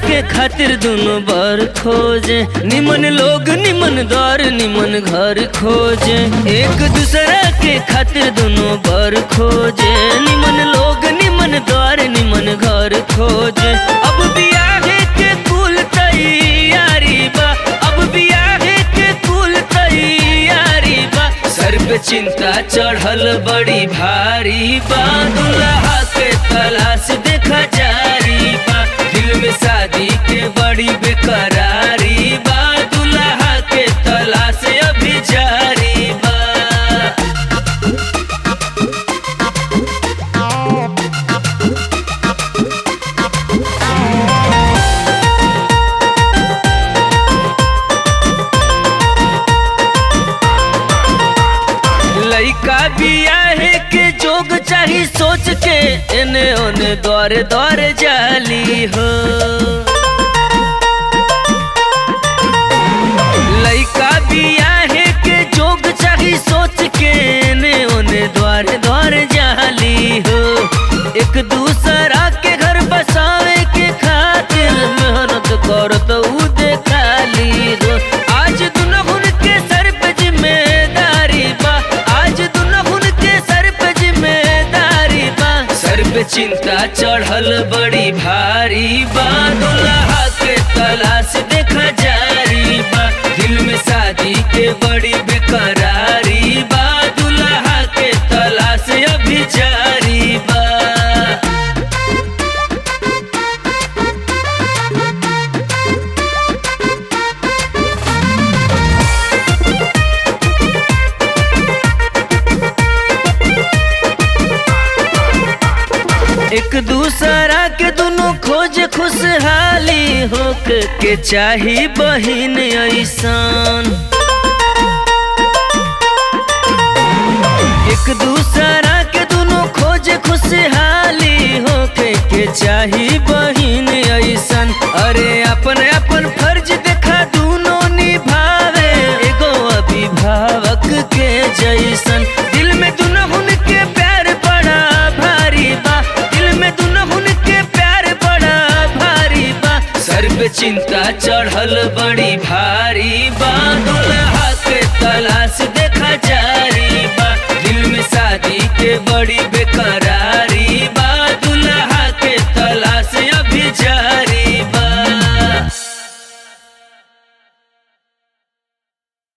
के खातिर दोनों बार खोजे, निमन लोग निमन द्वार निमन घर खोजे। एक दूसरा के खातिर दोनों बार खोजे, निमन लोग निमन द्वार निमन घर खोजे। अब बियाहे के कुल तैयारी बा, अब बियाहे के कुल तैयारी बा। सर पे चिंता चढ़ल बड़ी भारी बा, दुल्हा के तलाश देखा जारी बा। दिल में शादी के बड़ी बेकरारी बा, दुल्हा के तलाश अभी जारी बा। लइका बियाहे के जोग चाही सोच के, एने ओने दौरे दौरे जाली हो। लइका बियाहे के जोग चाही सोच के, एने ओने दौरे दौरे जाली हो। एक दूसरा के घर बसावे के खातिर मेहनत करत उ देखाली हो। आज दुनहुन के सर पे जिम्मेदारी बा, आज दुनहुन के सर पे जिम्मेदारी बा। सर पे चिंता चढ़ल बड़ी भारी बा, दुल्हा के तलाश देखा जारी बा। दिल में शादी के बड़ी बेकरारी बा, दुल्हा के तलाश अभी जारी बा। एक दूसरा के दोनों खोज खुशहाली होक के चाही बहिन ऐसान। एक दूसरा के दोनों खोज खुशहाली होके के चाही बहिन ऐसान। अरे अपन अपन फर्ज देखा दोनों निभावे, एगो अभिभावक के जैसन। दिल में दुनहुन के प्यार बड़ा भारी बा, दिल में दुनहुन के प्यार बड़ा भारी बा। सर पे चिंता चढ़ल बड़ी